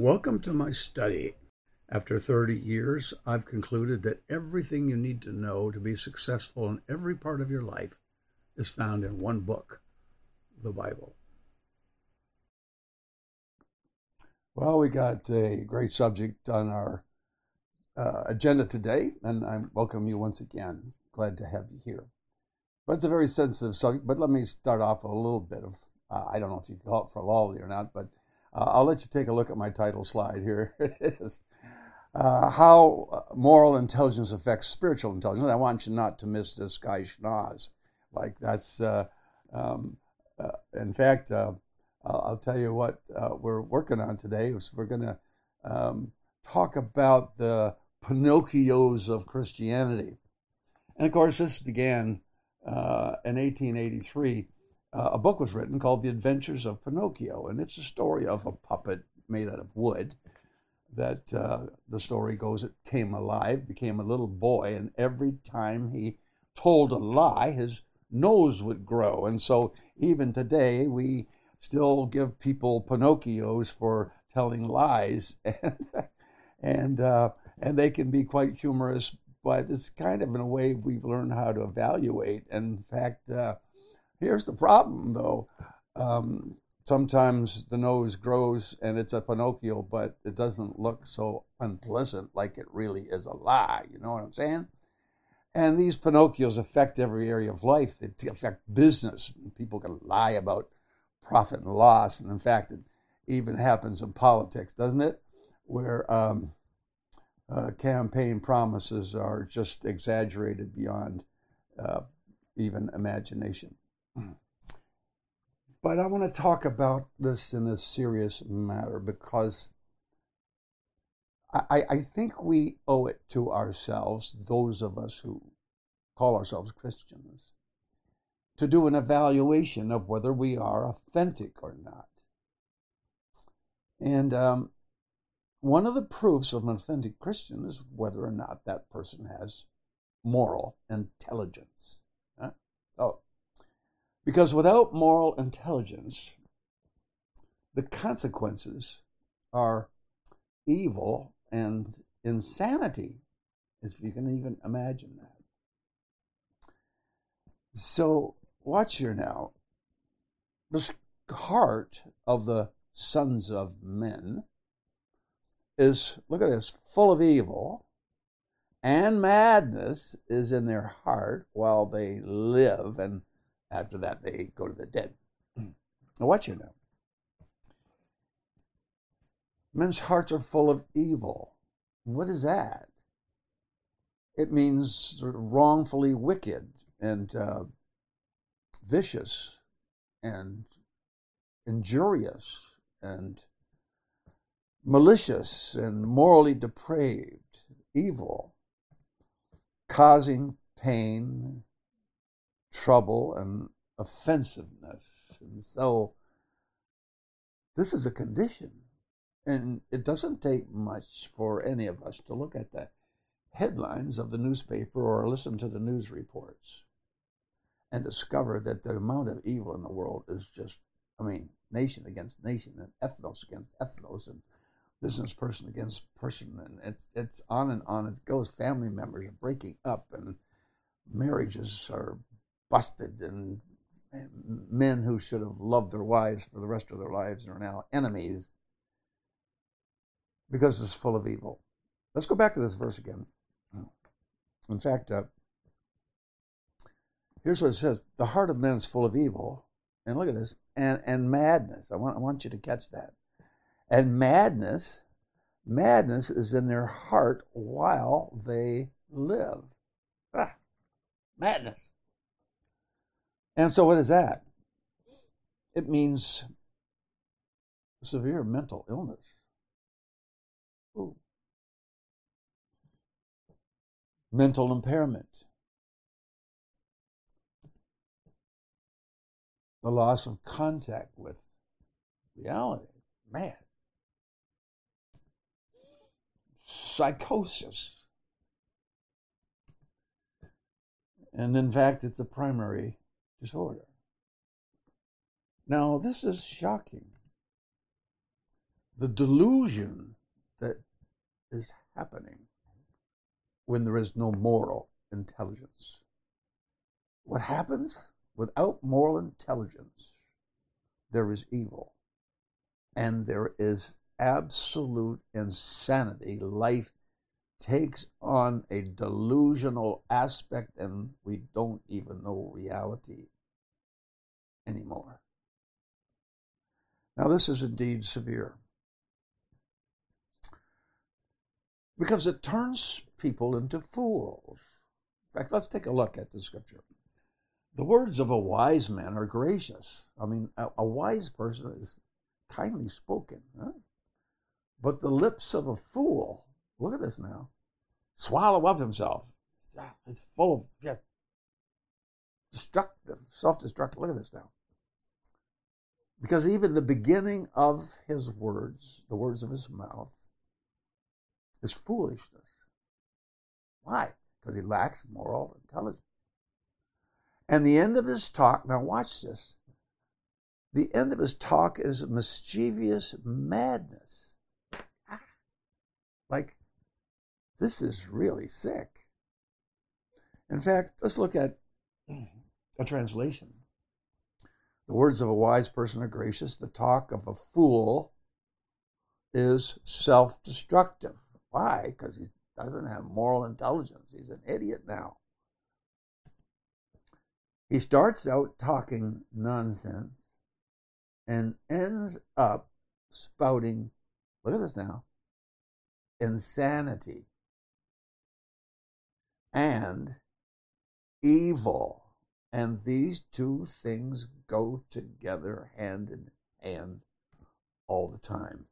Welcome to my study. After 30 years, I've concluded that everything you need to know to be successful in every part of your life is found in one book, the Bible. Well, we got a great subject on our agenda today, and I welcome you once again. Glad to have you here. But it's a very sensitive subject, but let me start off with a little bit of, I don't know if you can call it frivolity or not, but I'll let you take a look at my title slide here. It is How Moral Intelligence Affects Spiritual Intelligence. I want you not to miss this guy schnoz. Like that's, in fact, I'll tell you what we're working on today. Is we're going to talk about the Pinocchios of Christianity. And of course, this began in 1883. A book was written called The Adventures of Pinocchio, and it's a story of a puppet made out of wood that the story goes, it came alive, became a little boy, and every time he told a lie, his nose would grow. And so even today, we still give people Pinocchios for telling lies, and they can be quite humorous, but it's kind of in a way we've learned how to evaluate. In fact, here's the problem, though. Sometimes the nose grows and it's a Pinocchio, but it doesn't look so unpleasant like it really is a lie. You know what I'm saying? And these Pinocchios affect every area of life. They affect business. People can lie about profit and loss. And in fact, it even happens in politics, doesn't it? Where campaign promises are just exaggerated beyond even imagination. But I want to talk about this in a serious matter because I think we owe it to ourselves, those of us who call ourselves Christians, to do an evaluation of whether we are authentic or not. And one of the proofs of an authentic Christian is whether or not that person has moral intelligence. Because without moral intelligence, the consequences are evil and insanity, if you can even imagine that. So watch here now. The heart of the sons of men is, look at this, full of evil, and madness is in their heart while they live, and after that, they go to the dead. Now, watch here now. Men's hearts are full of evil. What is that? It means sort of wrongfully wicked and vicious and injurious and malicious and morally depraved, evil, causing pain, trouble, and offensiveness. And so this is a condition. And it doesn't take much for any of us to look at the headlines of the newspaper or listen to the news reports and discover that the amount of evil in the world is just, nation against nation and ethnos against ethnos and business person against person. And it's on and on. It goes. Family members are breaking up and marriages are busted, and men who should have loved their wives for the rest of their lives are now enemies because it's full of evil. Let's go back to this verse again. In fact, here's what it says. The heart of men is full of evil, and look at this, and madness. I want you to catch that. And madness is in their heart while they live. Madness. And so what is that? It means severe mental illness. Ooh. Mental impairment. The loss of contact with reality. Man. Psychosis. And in fact, it's a primary disorder. Now, this is shocking the delusion that is happening when there is no moral intelligence. What happens? Without moral intelligence, there is evil. And there is absolute insanity. Life takes on a delusional aspect, and we don't even know reality anymore. Now, this is indeed severe, because it turns people into fools. In fact, let's take a look at the scripture. The words of a wise man are gracious. I mean, a wise person is kindly spoken. Huh? But the lips of a fool, look at this now, swallow up himself. It's full of just destructive, self-destructive. Look at this now. Because even the beginning of his words, the words of his mouth, is foolishness. Why? Because he lacks moral intelligence. And the end of his talk, now watch this, the end of his talk is mischievous madness. Like, this is really sick. In fact, let's look at a translation. The words of a wise person are gracious. The talk of a fool is self-destructive. Why? Because he doesn't have moral intelligence. He's an idiot now. He starts out talking nonsense and ends up spouting, look at this now, insanity and evil. And these two things go together hand in hand all the time.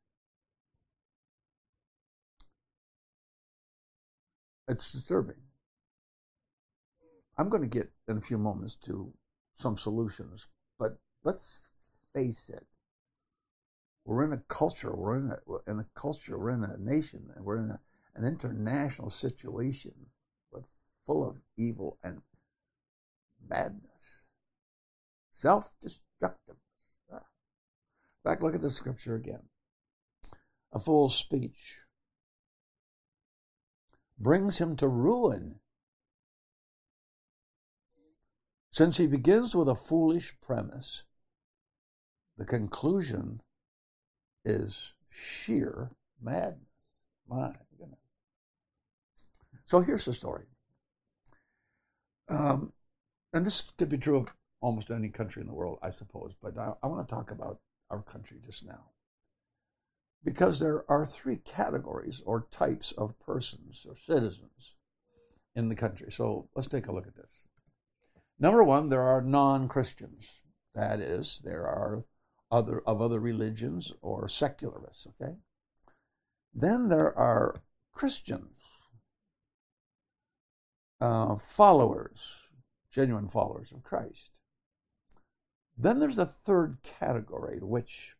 It's disturbing. I'm going to get in a few moments to some solutions, but let's face it. We're in a culture, we're in a nation, and we're in an international situation full of evil and madness, self-destructiveness. In fact, look at the scripture again. A fool's speech brings him to ruin, since he begins with a foolish premise. The conclusion is sheer madness. My goodness. So here's the story. And this could be true of almost any country in the world, I suppose, but I want to talk about our country just now. Because there are three categories or types of persons or citizens in the country. So let's take a look at this. Number one, there are non-Christians. That is, there are other religions or secularists, okay? Then there are Christians, followers, genuine followers of Christ. Then there's a third category, which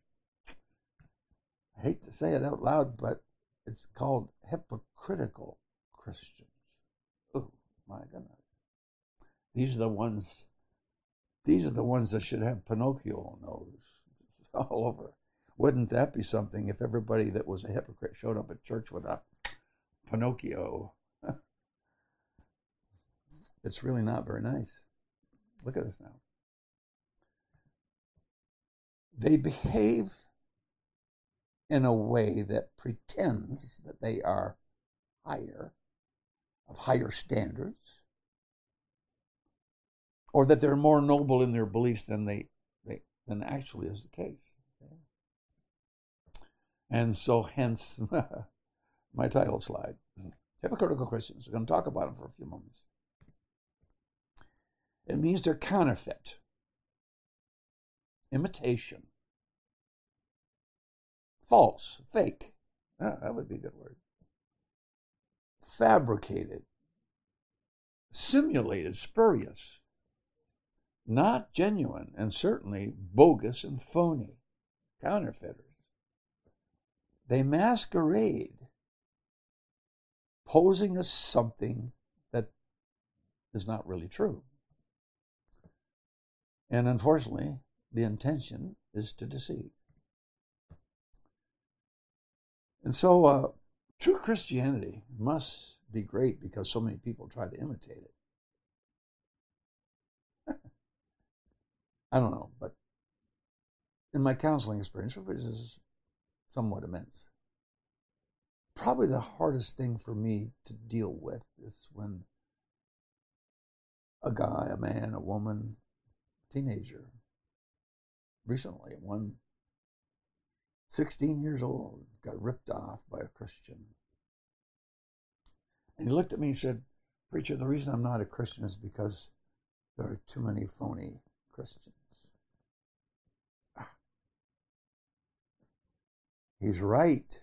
I hate to say it out loud, but it's called hypocritical Christians. Oh, my goodness. These are the ones that should have Pinocchio nose all over. Wouldn't that be something if everybody that was a hypocrite showed up at church with a Pinocchio? It's really not very nice. Look at this now. They behave in a way that pretends that they are of higher standards, or that they're more noble in their beliefs than than actually is the case. And so hence my title slide. Hypocritical Christians. We're going to talk about them for a few moments. It means they're counterfeit, imitation, false, fake. That would be a good word. Fabricated, simulated, spurious, not genuine, and certainly bogus and phony, counterfeiters. They masquerade, posing as something that is not really true. And unfortunately, the intention is to deceive. And so true Christianity must be great because so many people try to imitate it. I don't know, but in my counseling experience, which is somewhat immense, probably the hardest thing for me to deal with is when a guy, a man, a woman, teenager, recently, one 16 years old, got ripped off by a Christian. And he looked at me and said, "Preacher, the reason I'm not a Christian is because there are too many phony Christians." He's right.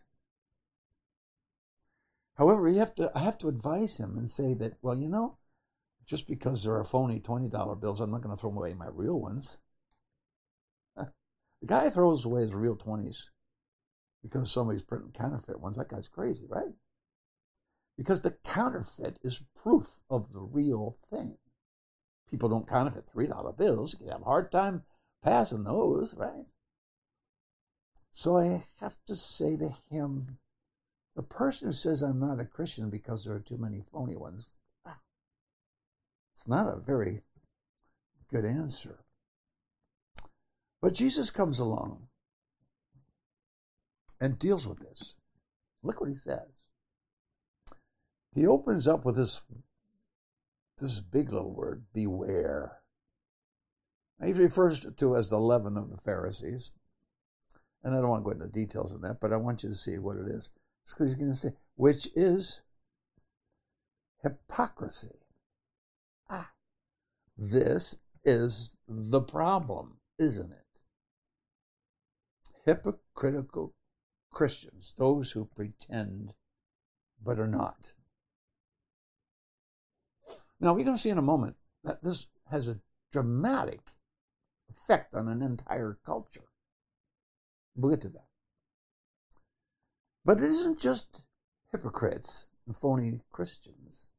However, I have to advise him and say that, well, you know, just because there are phony $20 bills, I'm not going to throw away my real ones. The guy throws away his real 20s because somebody's printing counterfeit ones. That guy's crazy, right? Because the counterfeit is proof of the real thing. People don't counterfeit $3 bills. You can have a hard time passing those, right? So I have to say to him, the person who says I'm not a Christian because there are too many phony ones, it's not a very good answer. But Jesus comes along and deals with this. Look what he says. He opens up with this big little word, beware. Now, he refers to it as the leaven of the Pharisees. And I don't want to go into details of that, but I want you to see what it is. It's because he's going to say, which is hypocrisy. This is the problem, isn't it? Hypocritical Christians, those who pretend but are not. Now, we're going to see in a moment that this has a dramatic effect on an entire culture. We'll get to that. But it isn't just hypocrites and phony Christians.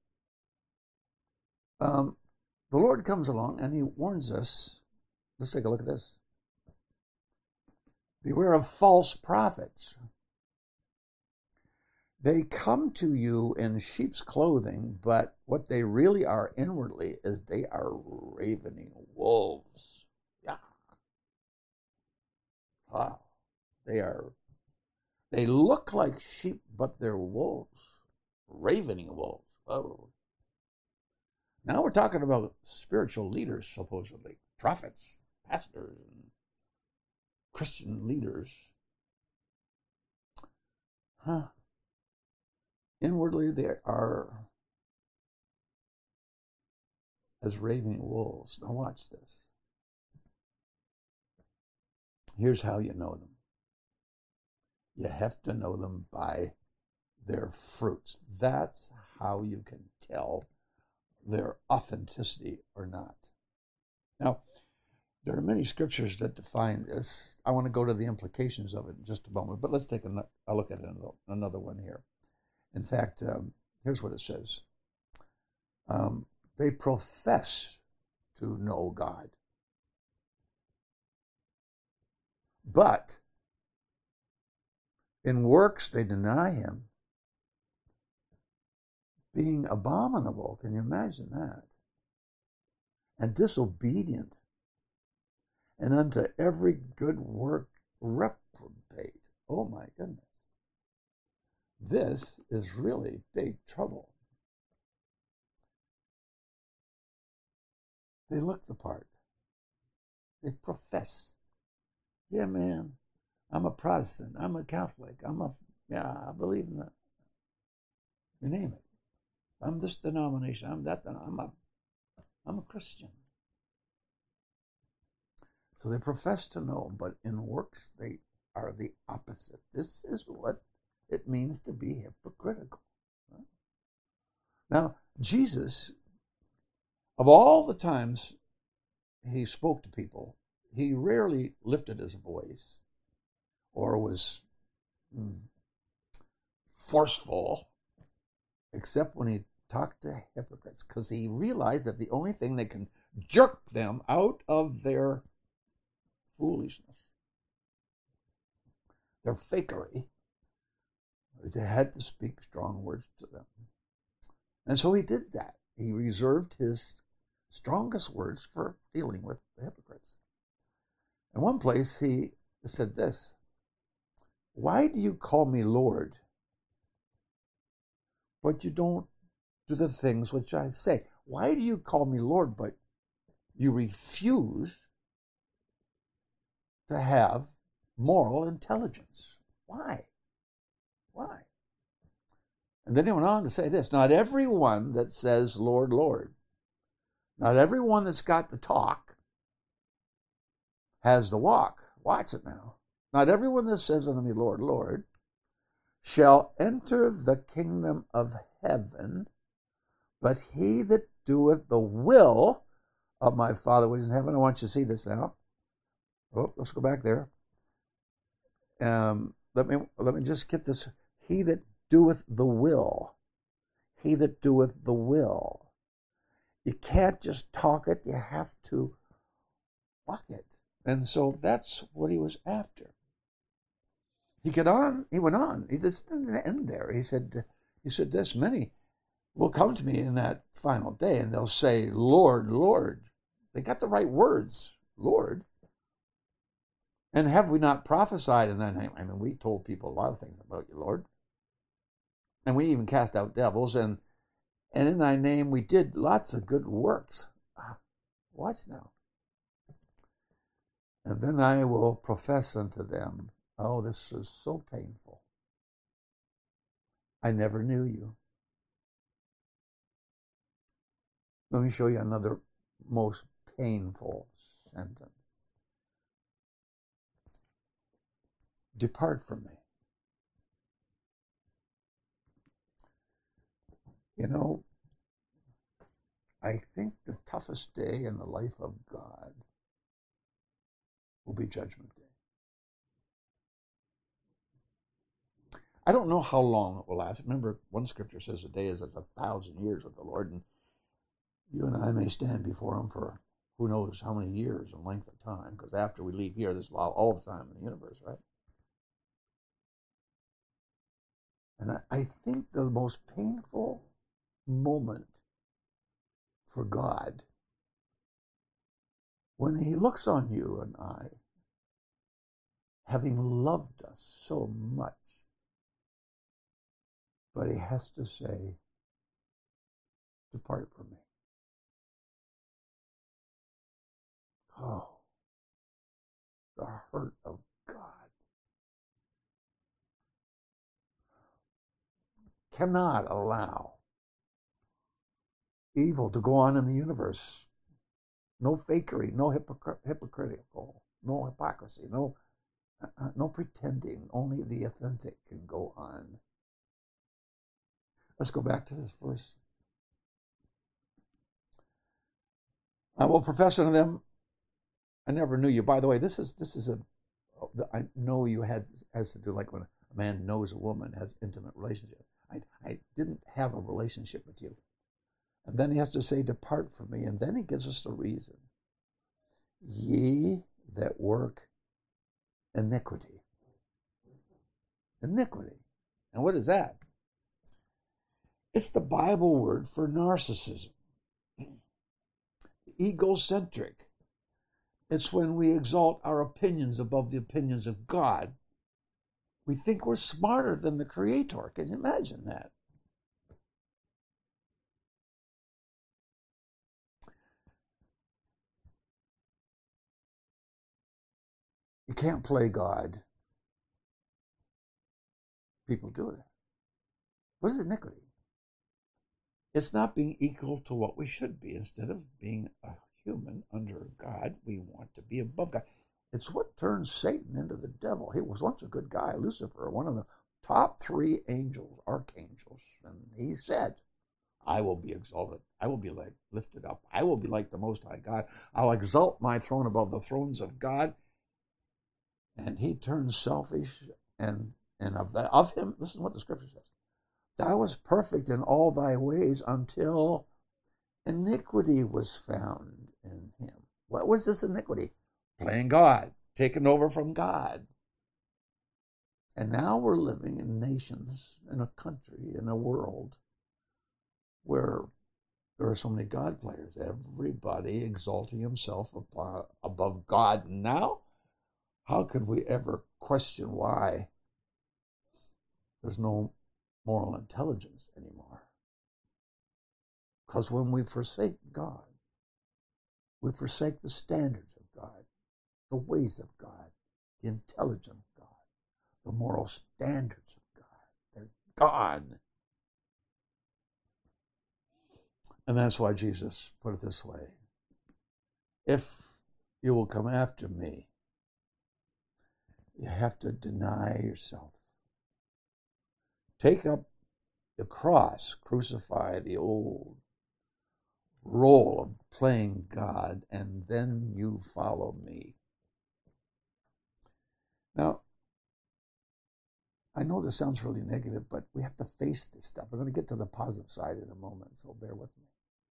The Lord comes along and he warns us. Let's take a look at this. Beware of false prophets. They come to you in sheep's clothing, but what they really are inwardly is they are ravening wolves. Yeah. Wow. They look like sheep, but they're wolves. Ravening wolves. Oh. Now we're talking about spiritual leaders, supposedly. Prophets, pastors, and Christian leaders. Inwardly, they are as ravening wolves. Now watch this. Here's how you know them. You have to know them by their fruits. That's how you can tell their authenticity or not. Now, there are many scriptures that define this. I want to go to the implications of it in just a moment, but let's take a look at another one here. In fact, here's what it says. They profess to know God, but in works they deny him, being abominable. Can you imagine that? And disobedient, and unto every good work reprobate. Oh my goodness. This is really big trouble. They look the part. They profess. Yeah, man, I'm a Protestant. I'm a Catholic. I believe in that. You name it. I'm this denomination. I'm that. I'm a Christian. So they profess to know, but in works they are the opposite. This is what it means to be hypocritical. Now, Jesus, of all the times he spoke to people, he rarely lifted his voice or was forceful, except when he talked to hypocrites, because he realized that the only thing that can jerk them out of their foolishness, their fakery, He had to speak strong words to them. And so he did that. He reserved his strongest words for dealing with the hypocrites. In one place, he said this, "Why do you call me Lord, but you don't do the things which I say? Why do you call me Lord, but you refuse to have moral intelligence? Why? Why?" And then he went on to say this, "Not everyone that says, Lord, Lord, not everyone that's got the talk has the walk." Watch it now. "Not everyone that says unto me, Lord, Lord, shall enter the kingdom of heaven, but he that doeth the will of my Father which is in heaven." I want you to see this now. Oh, let's go back there. Let me just get this. He that doeth the will. He that doeth the will. You can't just talk it, you have to walk it. And so that's what he was after. He went on. He just didn't end there. He said this, "Many will come to me in that final day, and they'll say, Lord, Lord." They got the right words, Lord. "And have we not prophesied in thy name?" I mean, we told people a lot of things about you, Lord. "And we even cast out devils, and in thy name we did lots of good works." Watch now. "And then I will profess unto them," oh, this is so painful, "I never knew you." Let me show you another most painful sentence. "Depart from me." You know, I think the toughest day in the life of God will be Judgment Day. I don't know how long it will last. Remember, one scripture says a day is as 1,000 years with the Lord, and you and I may stand before him for who knows how many years in length of time, because after we leave here, there's all the time in the universe, right? And I think the most painful moment for God, when he looks on you and I, having loved us so much, but he has to say, "Depart from me." Oh, the hurt of God. Cannot allow evil to go on in the universe. No fakery, no hypocritical, no hypocrisy, no pretending. Only the authentic can go on. Let's go back to this verse. "I will profess unto them, I never knew you." By the way, this is I know you has to do like when a man knows a woman, has intimate relationship. I didn't have a relationship with you. And then he has to say, "Depart from me." And then he gives us the reason. "Ye that work iniquity." Iniquity. And what is that? It's the Bible word for narcissism. Egocentric. It's when we exalt our opinions above the opinions of God. We think we're smarter than the Creator. Can you imagine that? You can't play God. People do it. What is iniquity? It's not being equal to what we should be. Instead of being a human under God, we want to be above God. It's what turns Satan into the devil. He was once a good guy, Lucifer, one of the top 3 angels, archangels. And he said, "I will be exalted. I will be lifted up. I will be like the Most High God. I'll exalt my throne above the thrones of God." And he turned selfish, and of him, listen to what the scripture says. "Thou wast perfect in all thy ways until iniquity was found in him." What was this iniquity? Playing God, taking over from God. And now we're living in nations, in a country, in a world where there are so many God players. Everybody exalting himself above God. Now, how could we ever question why there's no moral intelligence anymore? Because when we forsake God, we forsake the standards of God, the ways of God, the intelligence of God, the moral standards of God. They're gone. And that's why Jesus put it this way. If you will come after me, you have to deny yourself. Take up the cross, crucify the old role of playing God, and then you follow me. Now, I know this sounds really negative, but we have to face this stuff. We're going to get to the positive side in a moment, so bear with me.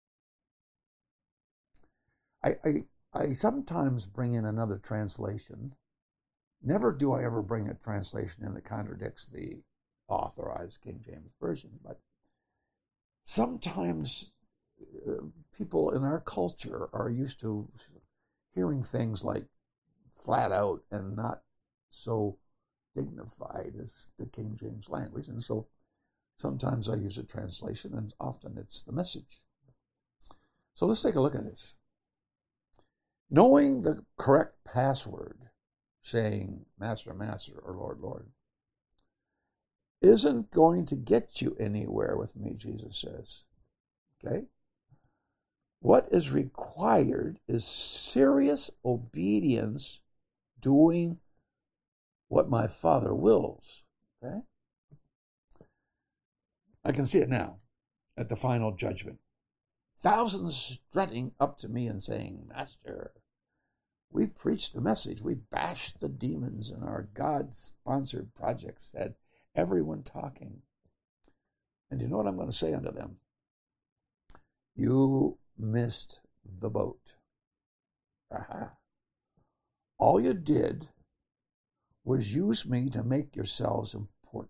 I sometimes bring in another translation. Never do I ever bring a translation in that contradicts the authorized King James Version, but sometimes people in our culture are used to hearing things like flat out and not so dignified as the King James language, and so sometimes I use a translation, and often it's the Message. So let's take a look at this. Knowing the correct password, saying Master, Master, or Lord, Lord, isn't going to get you anywhere with me, Jesus says. Okay? What is required is serious obedience, doing what my Father wills. Okay? I can see it now at the final judgment. Thousands strutting up to me and saying, Master, we preached the message. We bashed the demons in our God-sponsored projects, had everyone talking. And you know what I'm going to say unto them? You missed the boat. Aha. All you did was use me to make yourselves important.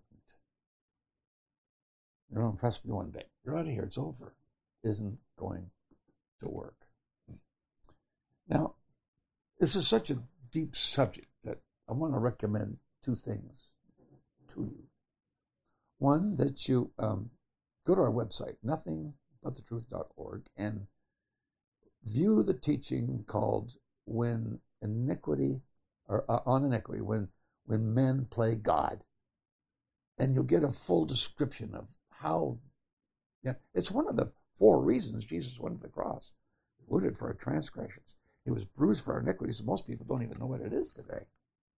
You're going to impress me one day. You're out of here. It's over. Isn't going to work. Now, this is such a deep subject that I want to recommend two things to you. One, that you go to our website, nothingbuttetruth.org, and view the teaching called "When Iniquity," or on iniquity, when men play God, and you'll get a full description of how. Yeah, it's one of the 4 reasons Jesus went to the cross. Wounded for our transgressions. He was bruised for our iniquities. Most people don't even know what it is today.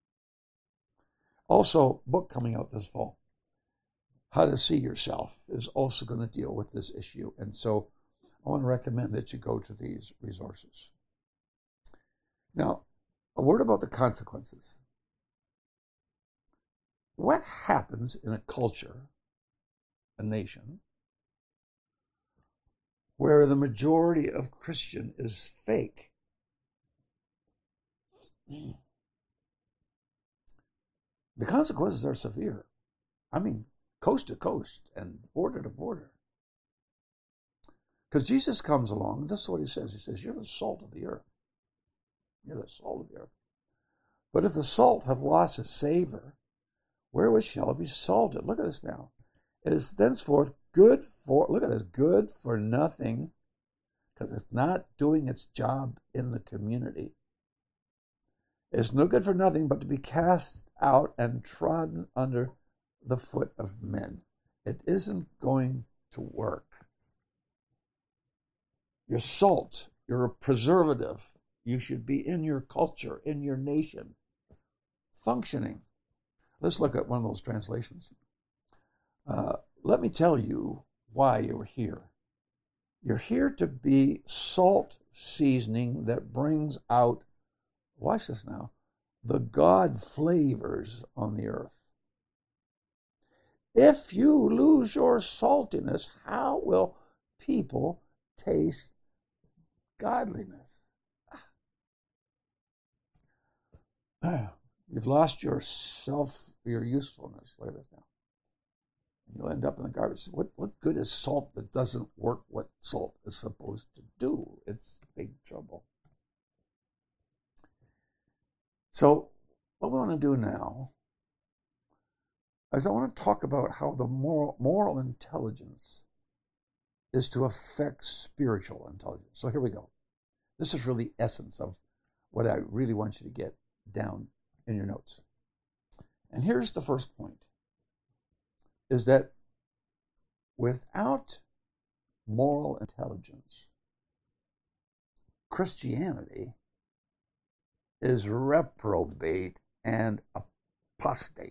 Also, book coming out this fall, How to See Yourself, is also going to deal with this issue. And so I want to recommend that you go to these resources. Now, a word about the consequences. What happens in a culture, a nation, where the majority of Christian is fake? The consequences are severe. I mean, coast to coast and border to border. Because Jesus comes along, and this is what he says. He says, you're the salt of the earth. You're the salt of the earth. But if the salt have lost its savor, wherewith shall it be salted? Look at this now. It is thenceforth good for, look at this, good for nothing, because it's not doing its job in the community. It's no good for nothing but to be cast out and trodden under the foot of men. It isn't going to work. You're salt. You're a preservative. You should be in your culture, in your nation, functioning. Let's look at one of those translations. Let me tell you why you're here. You're here to be salt seasoning that brings out, watch this now, the God flavors on the earth. If you lose your saltiness, how will people taste godliness? You've lost your usefulness. Look at this now. You'll end up in the garbage. What good is salt that doesn't work what salt is supposed to do? It's big trouble. So what we want to do now is I want to talk about how the moral intelligence is to affect spiritual intelligence. So here we go. This is really the essence of what I really want you to get down in your notes. And here's the first point, is that without moral intelligence, Christianity is reprobate and apostate.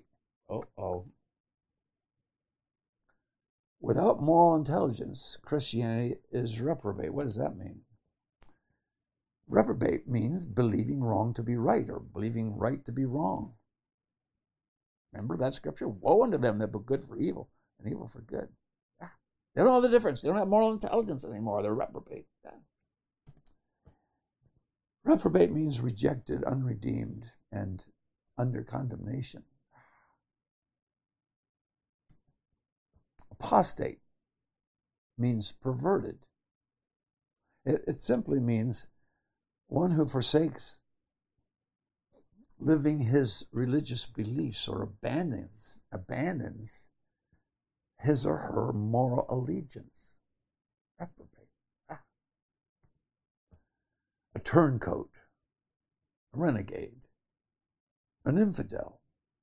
Without moral intelligence, Christianity is reprobate. What does that mean? Reprobate means believing wrong to be right, or believing right to be wrong. Remember that scripture? Woe unto them that do good for evil and evil for good. They don't know the difference. They don't have moral intelligence anymore. They're reprobate. Reprobate means rejected, unredeemed, and under condemnation. Apostate means perverted. It simply means one who forsakes living his religious beliefs or abandons his or her moral allegiance. Reprobate. A turncoat, a renegade, an infidel.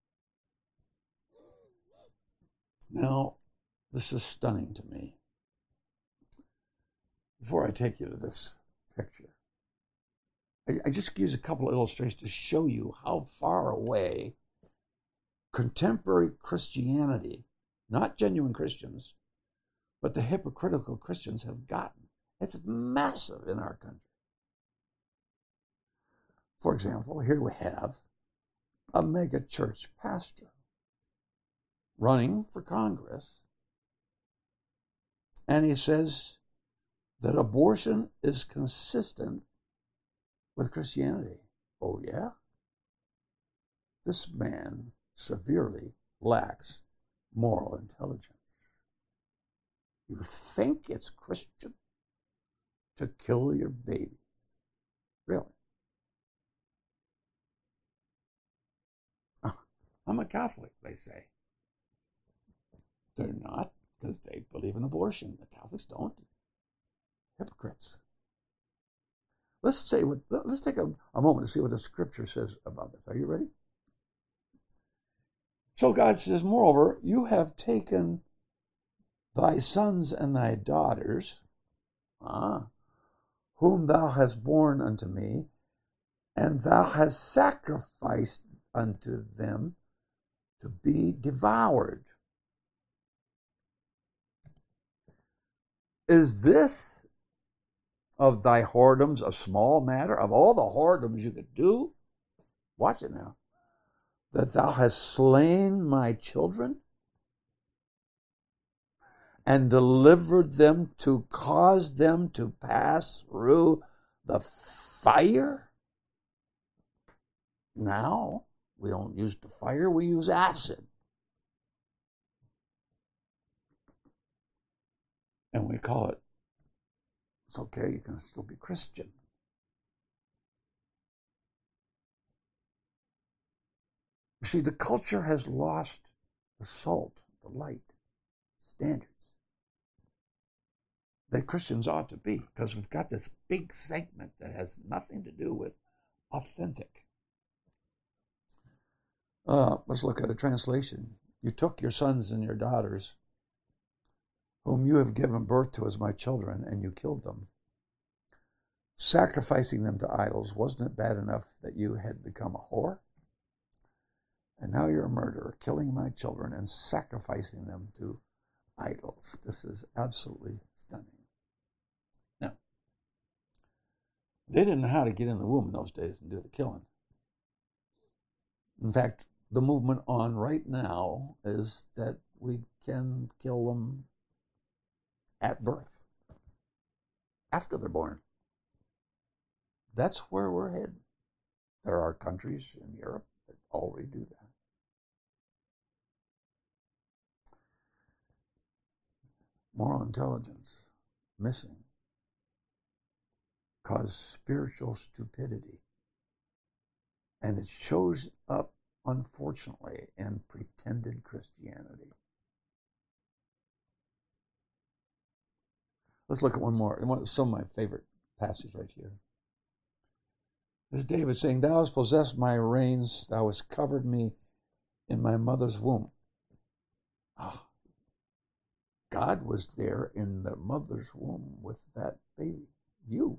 Now, this is stunning to me. Before I take you to this picture, I just use a couple of illustrations to show you how far away contemporary Christianity, not genuine Christians, but the hypocritical Christians have gotten. It's massive in our country. For example, here we have a mega church pastor running for Congress, and he says that abortion is consistent with Christianity. Oh, yeah? This man severely lacks moral intelligence. You think it's Christian to kill your babies? Really? I'm a Catholic, they say. They're not, because they believe in abortion. The Catholics don't. Hypocrites. Let's take a moment to see what the scripture says about this. Are you ready? So God says, moreover, you have taken thy sons and thy daughters, whom thou hast borne unto me, and thou hast sacrificed unto them to be devoured. Is this of thy whoredoms a small matter? Of all the whoredoms you could do, watch it now, that thou hast slain my children and delivered them to cause them to pass through the fire? Now, we don't use the fire, we use acid. And we call it, it's okay, you can still be Christian. You see, the culture has lost the salt, the light, standards that Christians ought to be, because we've got this big segment that has nothing to do with authentic. Let's look at a translation. You took your sons and your daughters, whom you have given birth to as my children, and you killed them, sacrificing them to idols. Wasn't it bad enough that you had become a whore? And now you're a murderer, killing my children and sacrificing them to idols. This is absolutely stunning. Now, they didn't know how to get in the womb in those days and do the killing. In fact, the movement on right now is that we can kill them at birth, after they're born. That's where we're headed. There are countries in Europe that already do that. Moral intelligence missing cause spiritual stupidity. And it shows up, unfortunately, in pretended Christianity. Let's look at one more. Some of my favorite passages right here. There's David saying, "Thou hast possessed my reins, thou hast covered me in my mother's womb." God was there in the mother's womb with that baby, you.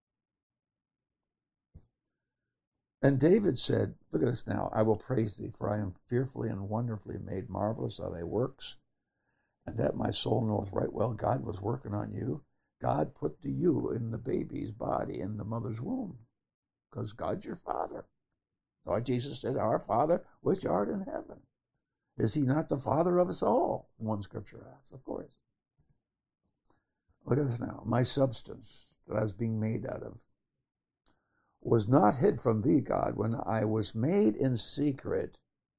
And David said, look at this now, "I will praise thee, for I am fearfully and wonderfully made. Marvelous are thy works, and that my soul knoweth right well." God was working on you. God put the you in the baby's body in the mother's womb, because God's your Father. Lord Jesus said, "Our Father, which art in heaven." Is he not the Father of us all? One scripture asks, of course. Look at this now. "My substance that I was being made out of was not hid from thee, God, when I was made in secret,"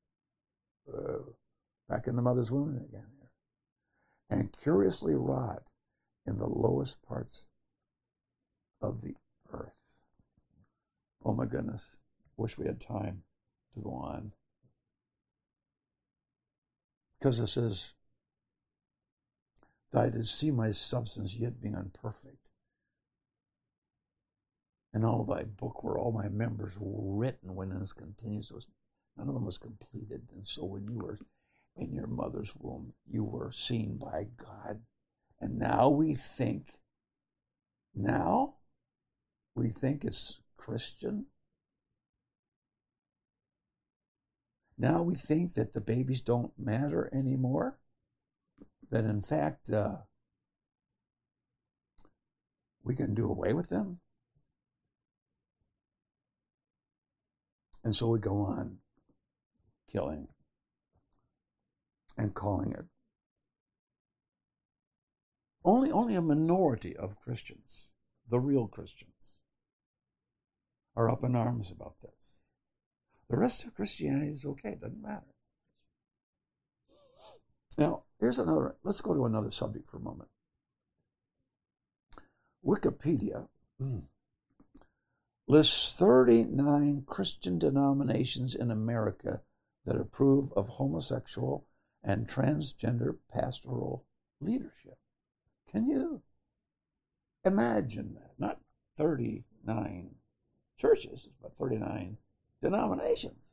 back in the mother's womb again here, "and curiously wrought in the lowest parts of the earth." Oh my goodness. Wish we had time to go on. Because it says, "Thou didst see my substance yet being unperfect. And all thy book were all my members written," when this continues, none of them was completed. And so when you were in your mother's womb, you were seen by God. And now we think it's Christian. Now we think that the babies don't matter anymore. That in fact, we can do away with them. And so we go on killing and calling it. Only a minority of Christians, the real Christians, are up in arms about this. The rest of Christianity is okay, it doesn't matter. Now, let's go to another subject for a moment. Wikipedia lists 39 Christian denominations in America that approve of homosexual and transgender pastoral leadership. Can you imagine that? Not 39 churches, but 39 denominations.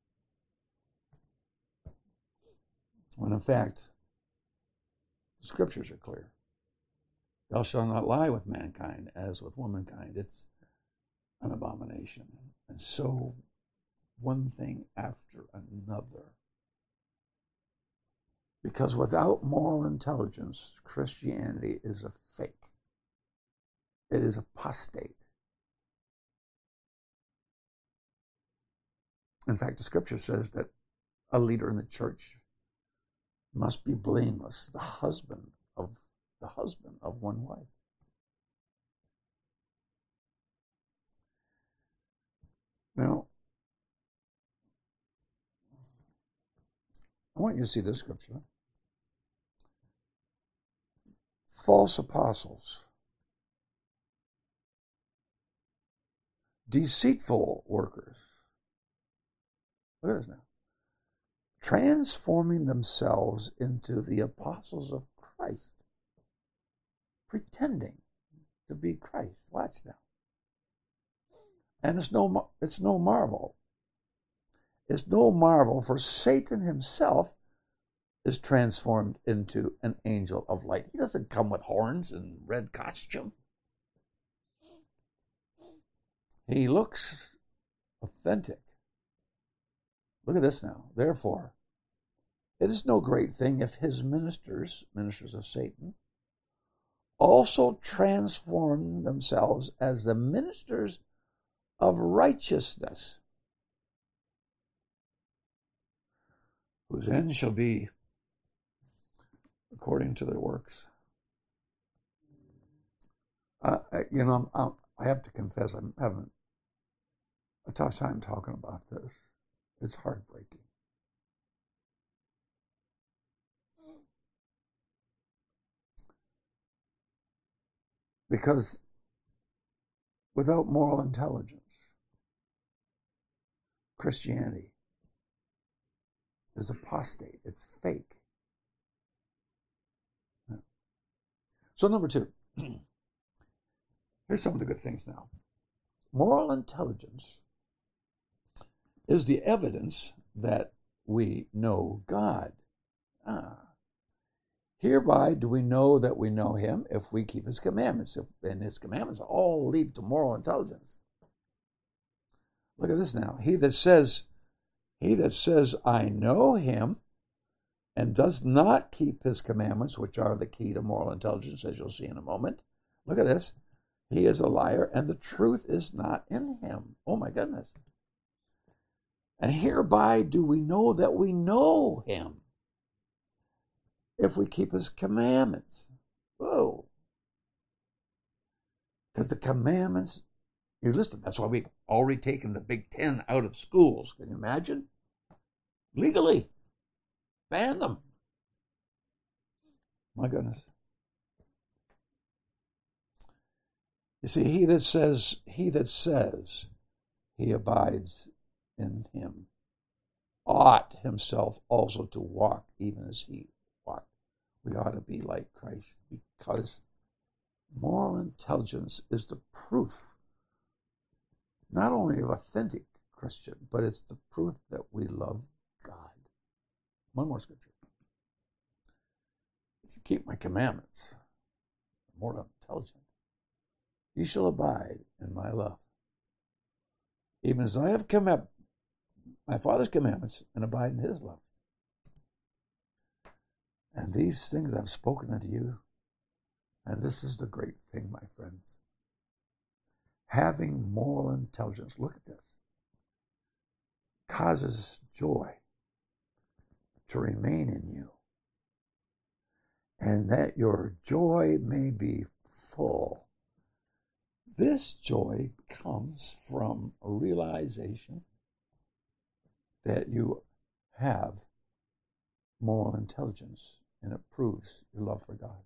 When in fact, the scriptures are clear. "Thou shalt not lie with mankind as with womankind." It's an abomination. And so, one thing after another. Because without moral intelligence, Christianity is a fake. It is apostate. In fact, the scripture says that a leader in the church must be blameless, the husband of one wife. Now, I want you to see this scripture. False apostles, deceitful workers. Look at this now. Transforming themselves into the apostles of Christ, pretending to be Christ. Watch now. And it's no marvel. It's no marvel, for Satan himself is transformed into an angel of light. He doesn't come with horns and red costume. He looks authentic. Look at this now. "Therefore, it is no great thing if his ministers of Satan, also transform themselves as the ministers of righteousness, whose end shall be according to their works." I have to confess, I'm having a tough time talking about this. It's heartbreaking. Because without moral intelligence, Christianity is apostate. It's fake. So number 2, here's some of the good things now. Moral intelligence is the evidence that we know God. Hereby do we know that we know him if we keep his commandments. And his commandments all lead to moral intelligence. Look at this now. He that says, I know him, and does not keep his commandments, which are the key to moral intelligence, as you'll see in a moment. Look at this. He is a liar, and the truth is not in him. Oh, my goodness. And hereby do we know that we know him, if we keep his commandments. Whoa. Because the commandments, you listen, that's why we've already taken the Big Ten out of schools. Can you imagine? Legally. Ban them. My goodness. You see, he that says he abides in him ought himself also to walk even as he walked. We ought to be like Christ, because moral intelligence is the proof not only of authentic Christian, but it's the proof that we love God. One more scripture. If you keep my commandments, moral intelligent, you shall abide in my love, even as I have come up my Father's commandments and abide in his love. And these things I've spoken unto you, and this is the great thing, my friends. Having moral intelligence, look at this, causes joy to remain in you, and that your joy may be full. This joy comes from a realization that you have moral intelligence, and it proves your love for God.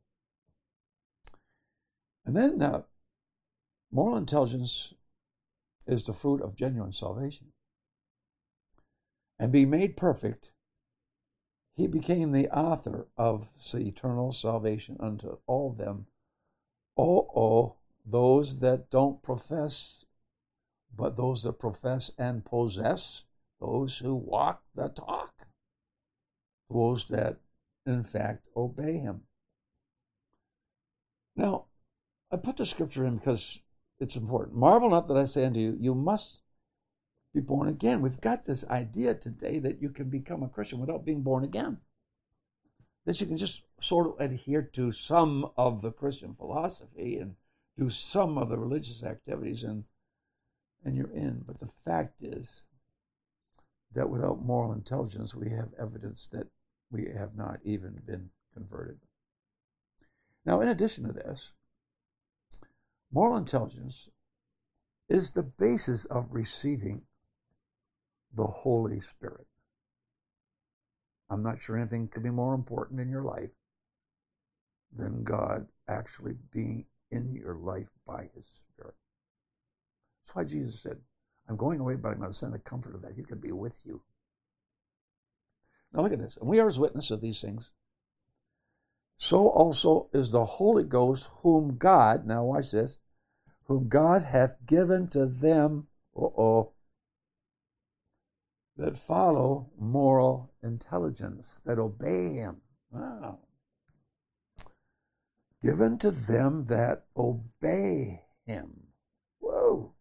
And then moral intelligence is the fruit of genuine salvation. And being made perfect, he became the author of the eternal salvation unto all them, those that don't profess, but those that profess and possess, those who walk the talk, those that in fact obey him. Now, I put the scripture in because it's important. Marvel not that I say unto you, you must be born again. We've got this idea today that you can become a Christian without being born again. That you can just sort of adhere to some of the Christian philosophy and do some of the religious activities and you're in. But the fact is that without moral intelligence, we have evidence that we have not even been converted. Now, in addition to this, moral intelligence is the basis of receiving the Holy Spirit. I'm not sure anything could be more important in your life than God actually being in your life by his Spirit. That's why Jesus said, I'm going away, but I'm going to send a comforter that he's going to be with you. Now look at this. And we are as witnesses of these things. So also is the Holy Ghost, whom God, now watch this, whom God hath given to them, that follow moral intelligence, that obey him. Wow. Given to them that obey him. Whoa.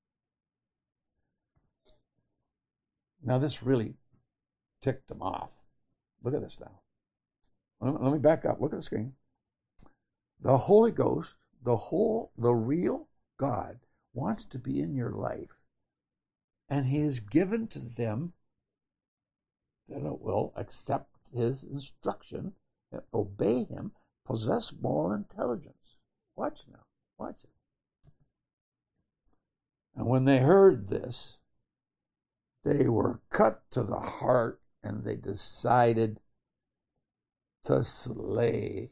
Now this really ticked them off. Look at this now. Let me back up. Look at the screen. The Holy Ghost, the real God, wants to be in your life. And he is given to them that will accept his instruction, obey him, possess moral intelligence. Watch now. Watch it. And when they heard this, They were cut to the heart, and they decided to slay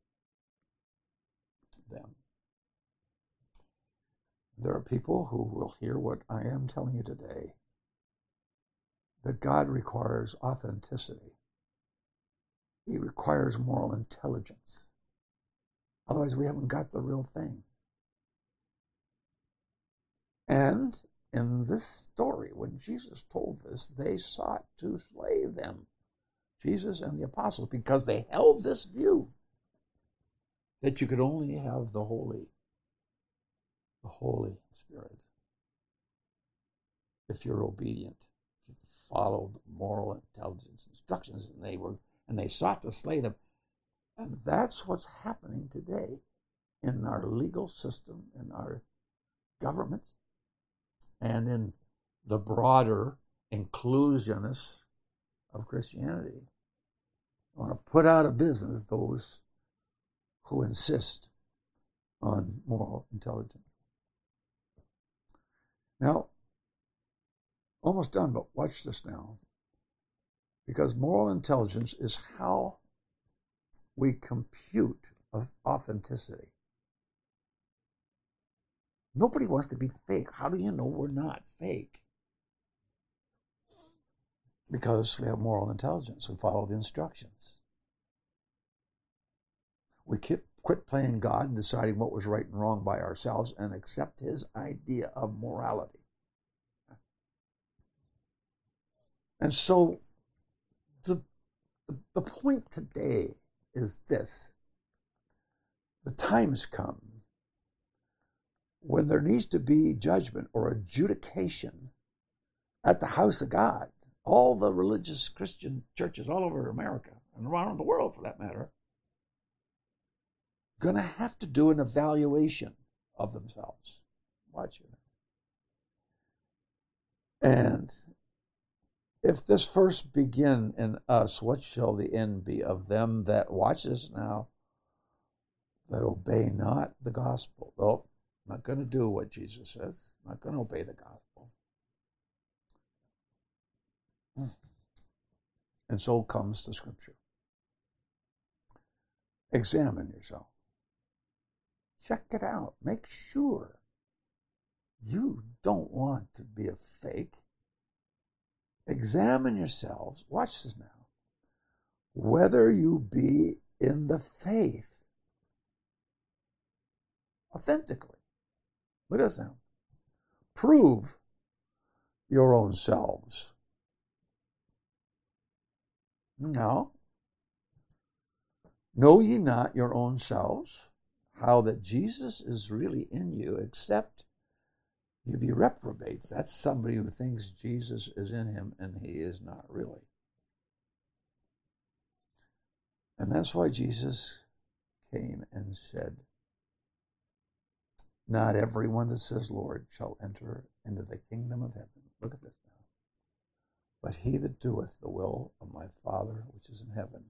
them. There are people who will hear what I am telling you today, that God requires authenticity. He requires moral intelligence. Otherwise, we haven't got the real thing. And in this story, when Jesus told this, they sought to slay them, Jesus and the apostles, because they held this view that you could only have the Holy Spirit if you're obedient, if you followed moral intelligence instructions, and they sought to slay them. And that's what's happening today in our legal system, in our government, and in the broader inclusionists of Christianity. I want to put out of business those who insist on moral intelligence. Now, almost done, but watch this now. Because moral intelligence is how we compute authenticity. Nobody wants to be fake. How do you know we're not fake? Because we have moral intelligence. We follow the instructions. We quit playing God and deciding what was right and wrong by ourselves and accept his idea of morality. And so the point today is this. The time has come when there needs to be judgment or adjudication at the house of God. All the religious Christian churches all over America and around the world, for that matter, going to have to do an evaluation of themselves. Watch it. And if this first begin in us, what shall the end be of them that, watch this now, that obey not the gospel? Well, not going to do what Jesus says, not going to obey the gospel. And so comes the scripture. Examine yourself. Check it out. Make sure you don't want to be a fake. Examine yourselves. Watch this now. Whether you be in the faith authentically. Look at this now. Prove your own selves. Now, know ye not your own selves, how that Jesus is really in you, except you be reprobates. That's somebody who thinks Jesus is in him and he is not really. And that's why Jesus came and said, not everyone that says Lord shall enter into the kingdom of heaven. Look at this now. But he that doeth the will of my Father which is in heaven.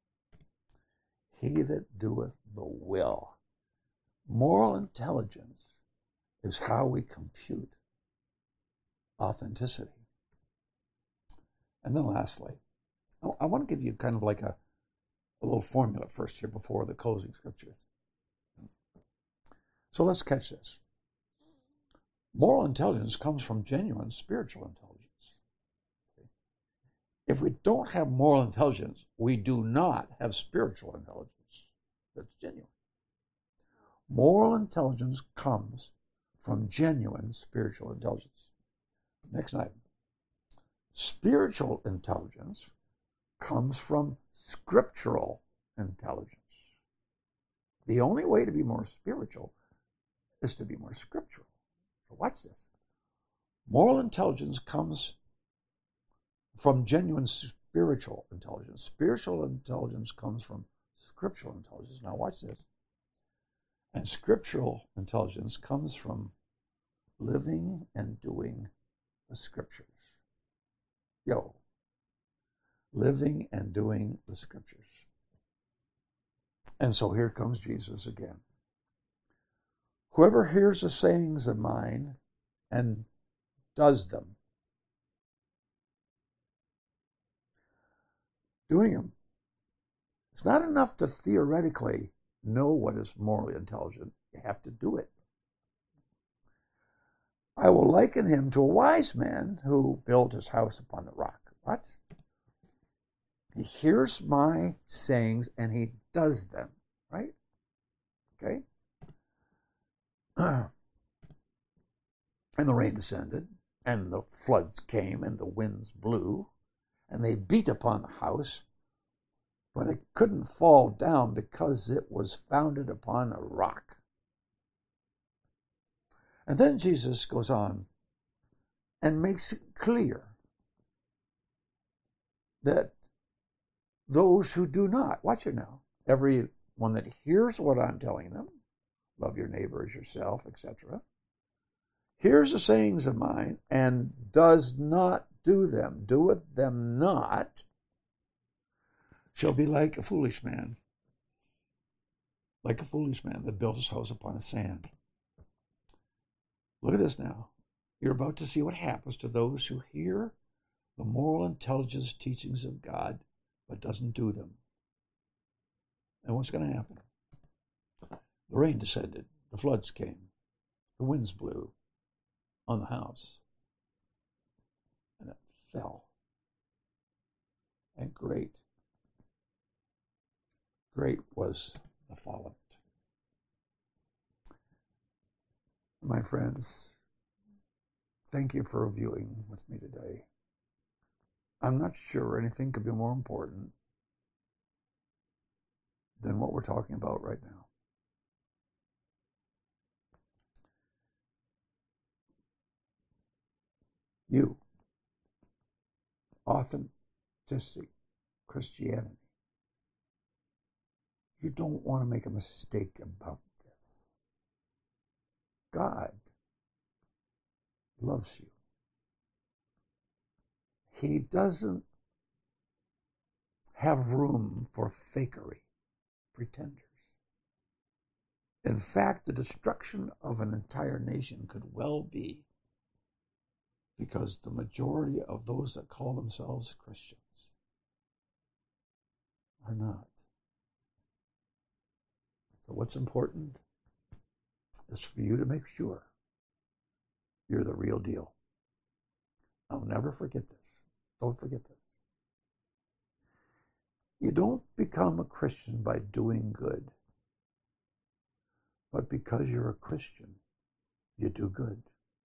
He that doeth the will. Moral intelligence is how we compute authenticity. And then lastly, I want to give you kind of like a little formula first here before the closing scriptures. So let's catch this. Moral intelligence comes from genuine spiritual intelligence. If we don't have moral intelligence, we do not have spiritual intelligence. That's genuine. Moral intelligence comes from genuine spiritual intelligence. Next item. Spiritual intelligence comes from scriptural intelligence. The only way to be more spiritual is to be more scriptural. So watch this. Moral intelligence comes from genuine spiritual intelligence. Spiritual intelligence comes from scriptural intelligence. Now watch this. And scriptural intelligence comes from living and doing the scriptures. Living and doing the scriptures. And so here comes Jesus again. Whoever hears the sayings of mine and does them, doing them. It's not enough to theoretically know what is morally intelligent. You have to do it. I will liken him to a wise man who built his house upon the rock. What? He hears my sayings and he does them, right? Okay? And the rain descended, and the floods came, and the winds blew, and they beat upon the house, but it couldn't fall down because it was founded upon a rock. And then Jesus goes on and makes it clear that those who do not, watch it now, everyone that hears what I'm telling them, love your neighbor as yourself, etc., hears the sayings of mine and does not do them, doeth them not, shall be like a foolish man that built his house upon the sand. Look at this now. You're about to see what happens to those who hear the moral intelligence teachings of God but doesn't do them. And what's going to happen? The rain descended, the floods came, the winds blew on the house, and it fell. And great was the fall of it. My friends, thank you for reviewing with me today. I'm not sure anything could be more important than what we're talking about right now. You, authentic Christianity, you don't want to make a mistake about this. God loves you. He doesn't have room for fakery, pretenders. In fact, the destruction of an entire nation could well be because the majority of those that call themselves Christians are not. So what's important is for you to make sure you're the real deal. I'll never forget this. Don't forget this. You don't become a Christian by doing good, but because you're a Christian, you do good.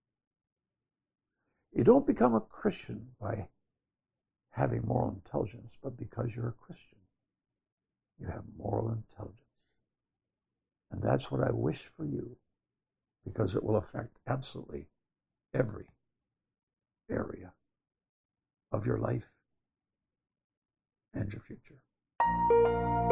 You don't become a Christian by having moral intelligence, but because you're a Christian, you have moral intelligence. And that's what I wish for you, because it will affect absolutely every area of your life and your future.